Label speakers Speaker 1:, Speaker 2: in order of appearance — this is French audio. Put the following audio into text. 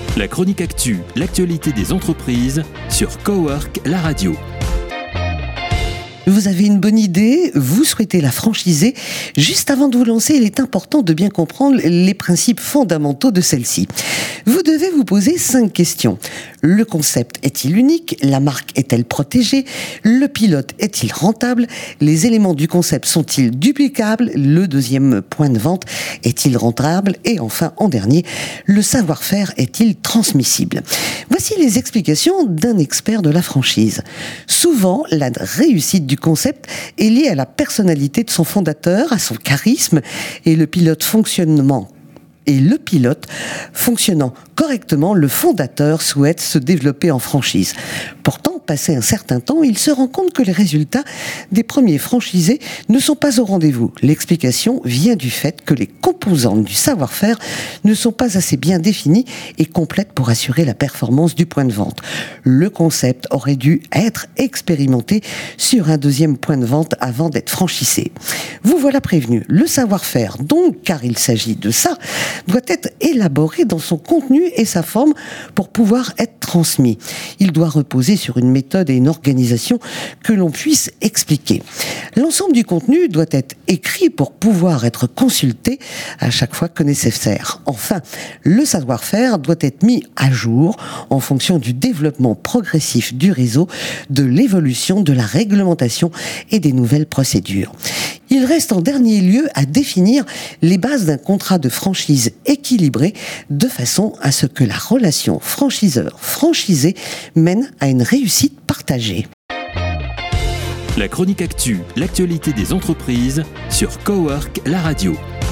Speaker 1: La chronique actu, l'actualité des entreprises sur Cowork, la radio.
Speaker 2: Vous avez une bonne idée, vous souhaitez la franchiser. Juste avant de vous lancer, il est important de bien comprendre les principes fondamentaux de celle-ci. Vous devez vous poser 5 questions. Le concept est-il unique? La marque est-elle protégée? Le pilote est-il rentable? Les éléments du concept sont-ils duplicables? Le deuxième point de vente est-il rentable? Et enfin, en dernier, le savoir-faire est-il transmissible? Voici les explications d'un expert de la franchise. Souvent, la réussite du concept est liée à la personnalité de son fondateur, à son charisme et le pilote fonctionnant correctement, le fondateur souhaite se développer en franchise. Pourtant, passé un certain temps, il se rend compte que les résultats des premiers franchisés ne sont pas au rendez-vous. L'explication vient du fait que les composantes du savoir-faire ne sont pas assez bien définies et complètes pour assurer la performance du point de vente. Le concept aurait dû être expérimenté sur un deuxième point de vente avant d'être franchisé. Vous voilà prévenu. Le savoir-faire, donc, car il s'agit de ça, doit être élaboré dans son contenu et sa forme pour pouvoir être transmis. Il doit reposer sur une méthode et une organisation que l'on puisse expliquer. L'ensemble du contenu doit être écrit pour pouvoir être consulté à chaque fois que nécessaire. Enfin, le savoir-faire doit être mis à jour en fonction du développement progressif du réseau, de l'évolution de la réglementation et des nouvelles procédures. Il reste en dernier lieu à définir les bases d'un contrat de franchise équilibré de façon à ce que la relation franchiseur-franchisé mène à une réussite partagée.
Speaker 1: La chronique actu, l'actualité des entreprises sur Cowork, la radio.